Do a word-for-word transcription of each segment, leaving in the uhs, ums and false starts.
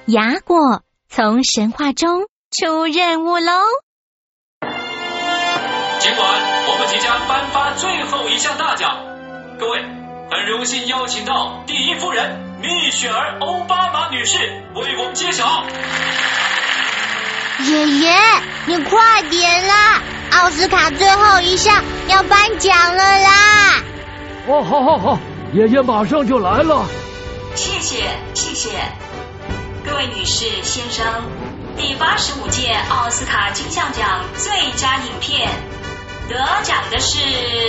雅果从神话中出任务喽！ 今晚我们即将颁发最后一项大奖，各位，很荣幸邀请到第一夫人蜜雪儿·欧巴马女士为我们揭晓。 爷爷，你快点啦！奥斯卡最后一项要颁奖了啦！ 哦，好好好，爷爷马上就来了。 谢谢谢谢，各位女士先生，第八十五届奥斯卡金像奖最佳影片得奖的是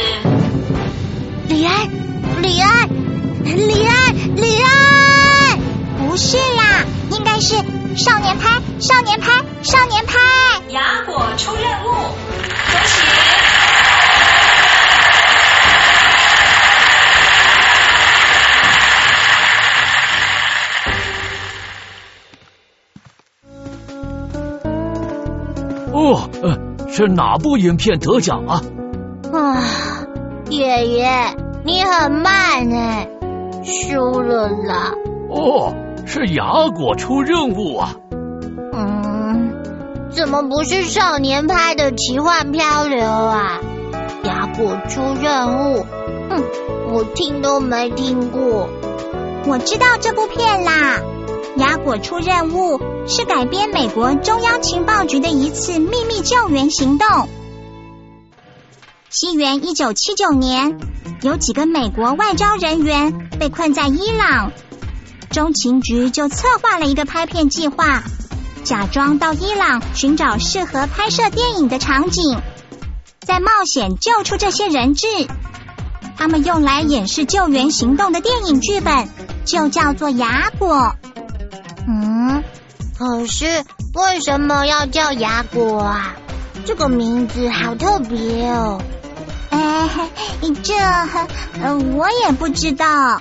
李安，李安，李安，李安！不是啦，应该是少年派，少年派，少年派！ 雅果出任务，恭喜！ 哦，呃，是哪部影片得奖啊？ 啊，爷爷，你很慢哎，输了啦。 哦，是雅果出任务啊。 嗯，怎么不是少年派的奇幻漂流啊？雅果出任务，哼，我听都没听过。 我知道这部片啦。雅果出任务是改编美国中央情报局的一次秘密救援行动。西元一九七九年，有几个美国外交人员被困在伊朗，中情局就策划了一个拍片计划，假装到伊朗寻找适合拍摄电影的场景，再冒险救出这些人质。他们用来演示救援行动的电影剧本就叫做雅果。 嗯，可是为什么要叫雅果啊？这个名字好特别哦。 哎，这呃我也不知道。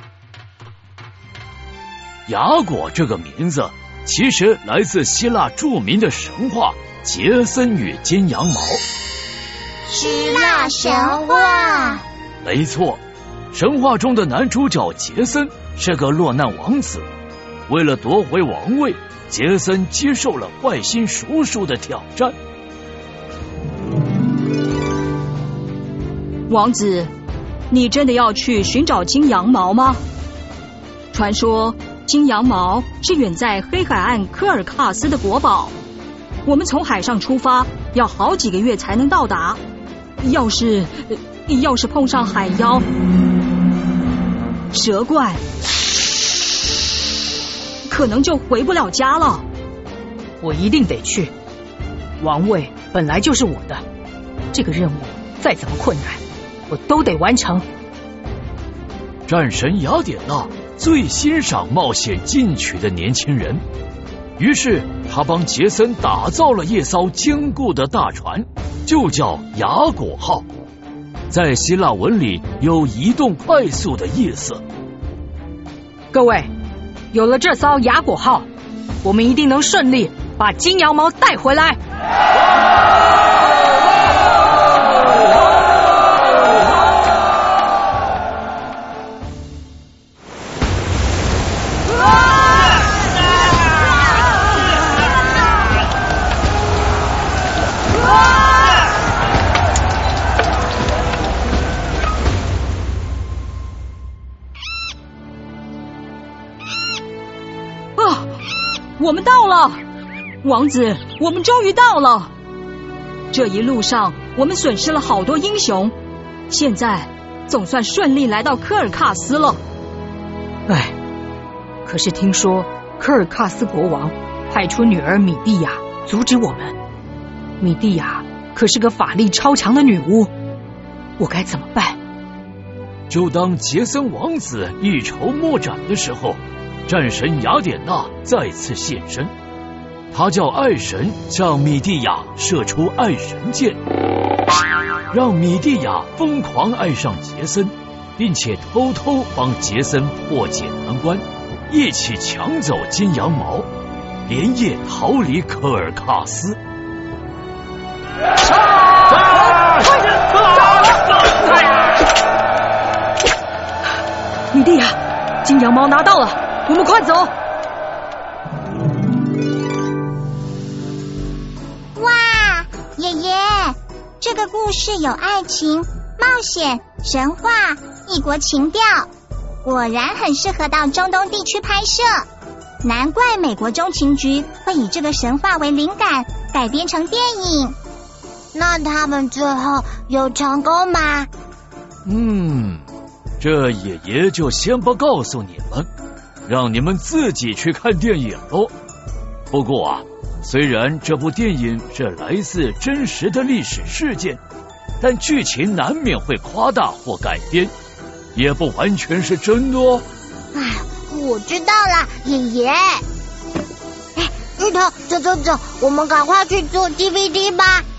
雅果这个名字其实来自希腊著名的神话杰森与金羊毛。 希腊神话？ 没错，神话中的男主角杰森是个落难王子，为了夺回王位，杰森接受了坏心叔叔的挑战。 王子，你真的要去寻找金羊毛吗？传说金羊毛是远在黑海岸科尔喀斯的国宝，我们从海上出发要好几个月才能到达，要是要是碰上海妖、蛇怪，可能就回不了家了。 我一定得去，王位本来就是我的，这个任务再怎么困难我都得完成。 战神雅典娜最欣赏冒险进取的年轻人，于是他帮杰森打造了一艘坚固的大船，就叫雅果号，在希腊文里有移动快速的意思。 各位，有了这艘雅果号，我们一定能顺利把金羊毛带回来。 我们到了，王子，我们终于到了。这一路上我们损失了好多英雄，现在总算顺利来到科尔喀斯了。 唉，可是听说科尔喀斯国王派出女儿米蒂亚阻止我们。米蒂亚可是个法力超强的女巫，我该怎么办？ 就当杰森王子一筹莫展的时候，战神雅典娜再次现身，他叫爱神向米蒂亚射出爱神箭，让米蒂亚疯狂爱上杰森，并且偷偷帮杰森破解难关，一起抢走金羊毛，连夜逃离科尔喀斯。 米蒂亚，金羊毛拿到了，我们快走！ 爷爷，这个故事有爱情、冒险、神话、异国情调，果然很适合到中东地区拍摄。难怪美国中情局会以这个神话为灵感改编成电影。 那他们最后有成功吗？ 嗯，这爷爷就先不告诉你们，让你们自己去看电影喽。不过啊，虽然这部电影是来自真实的历史事件，但剧情难免会夸大或改编，也不完全是真的哦。 哎，我知道了，爷爷。哎，日头，走走走，我们赶快去做 D V D 吧。